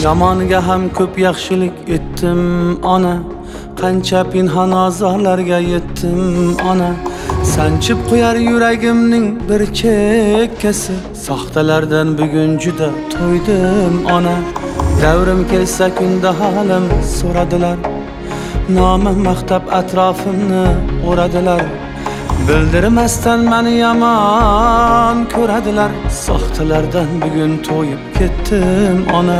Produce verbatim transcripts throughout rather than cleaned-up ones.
Yomoniga ham ko'p yaxshilik etdim ona, qancha pinhon azorlarga yetdim ona. Sanchib qo'yar yuragimning bir chekkasi, soxtalardan bugun juda to'ydim ona. Davrim kelsa kunda halim so'radilar, nomim maqtab atrofimni o'radilar. Bildirmasdan meni yomon ko'radilar, soxtalardan bugun to'yib ketdim ona.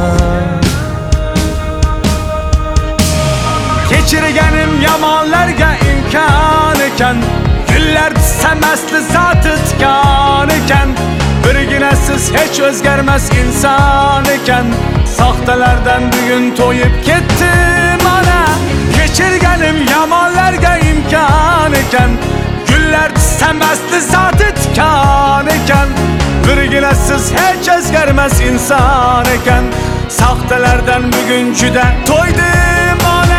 Kechirganim yomonlarga imkon ekan, gullar tussam asli zoti tikan ekan. Birgina siz hech o'zgarmas inson ekan, soxtalardan bugun to'yib ketdim ona. Kechirganim yomonlarga imkon ekan, gullar tussam asli zoti tikan ekan. Birgina siz hech o'zgarmas inson ekan, soxtalardan bugun juda to'ydim ona.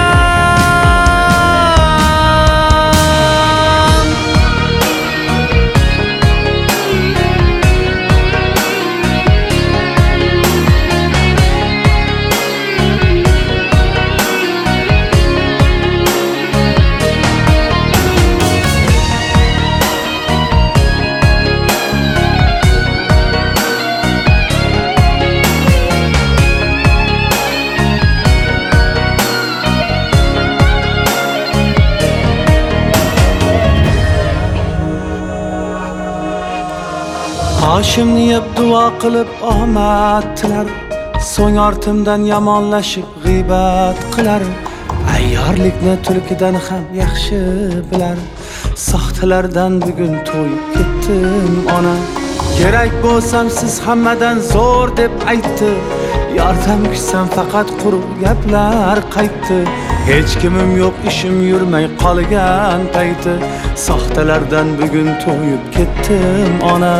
Oshimni yeb duo qilib omad tilar, so'ng ortimdan yomonlashib g'iybat qilar. Ayyorlikni tulkidan ham yaxshi bilar, soxtalardan bugun to'yib ketdim ona. Kerak bo'lsam siz hammadan zo'r deb aytdi, yordam kutsam faqat quruq gaplar qaytdi. Hech kimim yo'q, ishim yurmay qolgan payti, soxtalardan bugun to'yib ketdim ona.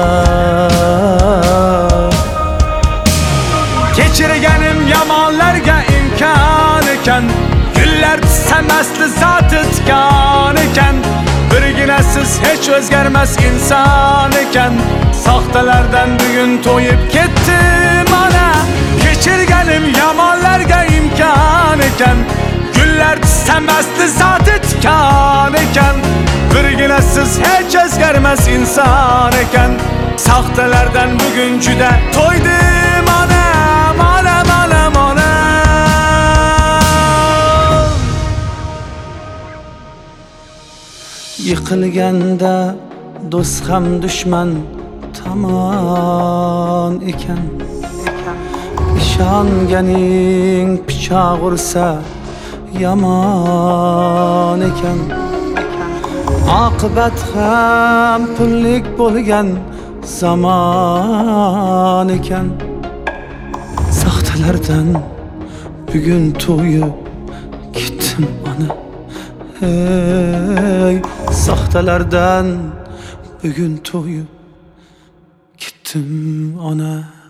Kechirganim yomonlarga imkon ekan, gullar tussam asli zoti tikan ekan. Birgina siz hech o'zgarmas inson ekan, soxtalardan bugun to'yib ketdim ona. Kechirganim yomonlarga imkon ekan, gullar tussam asli zoti tikan ekan. Birgina siz hech o'zgarmas inson ekan, soxtalardan bugun juda to'ydim ona, ona, ona, ona. Yiqilganda do'st ham dushman tomon ekan. Ishonganing pichoq ursa yomon ekan. Oqibat ham pullik bo'lgan zamon ekan. Soxtalardan bugun to'yib ketdim ona. Hey, soxtalardan bugun to'yib ketdim ona.